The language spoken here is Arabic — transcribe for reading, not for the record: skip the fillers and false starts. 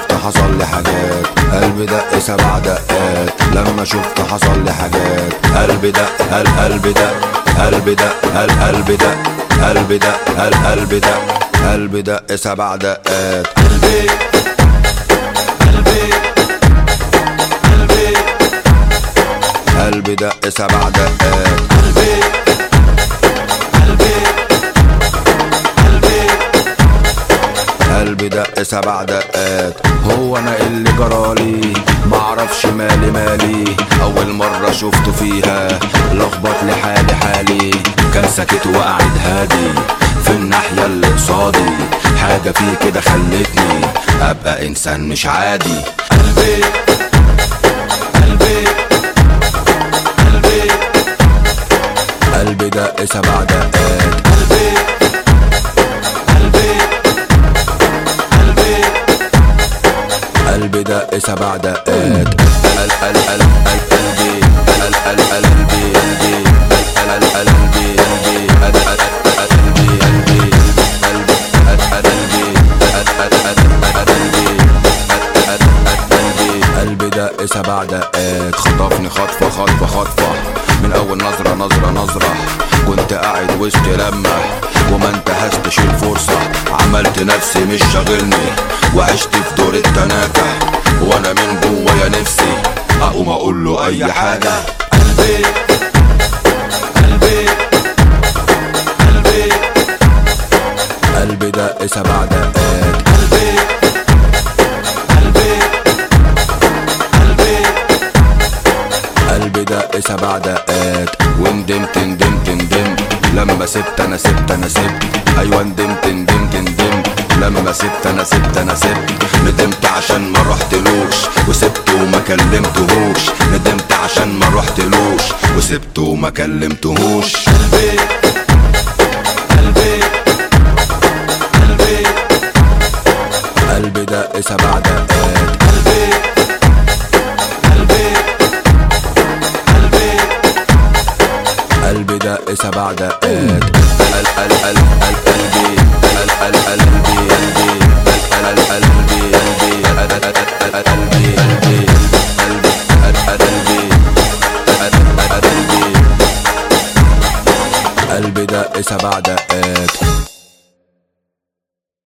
شفت حصل لي حاجات، قلبي دق 7 دقات. لما شفت حصل لي حاجات، قلبي دق قلبي دق قلبي دق قلبي دق قلبي دق قلبي دق قلبي دق 7 دقات. قلبي قلبي قلبي قلبي دق 7 دقات. قلبي قلبي قلبي قلبي دق 7 دقات. هو انا اللي جرالي معرفش مالي اول مرة شفته فيها لخبط لي حالي. كان ساكت وقاعد هادي في الناحية اللي قصادي، حاجة فيه كده خلتني ابقى انسان مش عادي. قلبي قلبي قلبي قلبي دق 7 دقات. قلبي قلبي قلبي قلبي دق 7 دقات. قلبي قلبي قلبي دق 7 دقات. خطفني خطفة من اول نظرة كنت قاعد وسط لمة وما انتهزتش الفرصة. عملت نفسي مش شاغلني وعشت في دور التناكة، وانا من جوايا نفسي اقوم اقول له اي حاجة. قلبي قلبي قلبي قلبي دق 7 دقات. قلبي قلبي قلبي قلبي دق 7 دقات. وندمت لما سبت انا سبت ايوه ندمت لما سبت انا سبت. ندمت عشان ما رحتلوش وسبته وما كلمتهوش. ندمت عشان ما رحتلوش وسبته وما كلمتهوش. قلبي قلبي قلبي قلبي دق 7 دقات. قلبي قلبي قلبي قلبي دق 7 دقات. قلبي دق 7 دقات.